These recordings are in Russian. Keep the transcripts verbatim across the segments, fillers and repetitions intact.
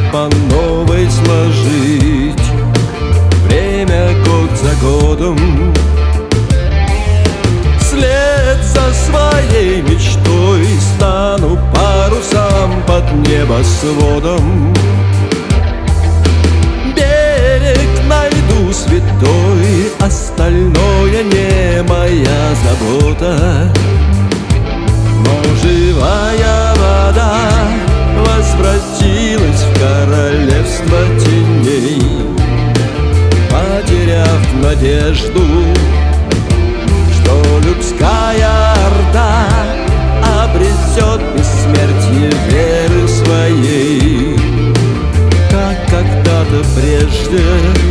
по новой сложить. Время год за годом, вслед за своей мечтой стану парусом под небосводом. Берег найду святой, остальное не моя забота. Но живая вода возвратилась в королевство теней, потеряв надежду, что людская орда обретет бессмертие веры своей, как когда-то прежде.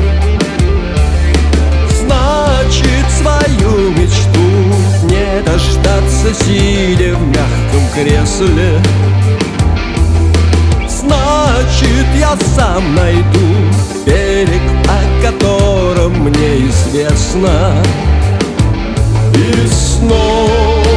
Значит, свою мечту не дождаться, сидя в мягком кресле. Значит, я сам найду берег, о котором мне известно. И снова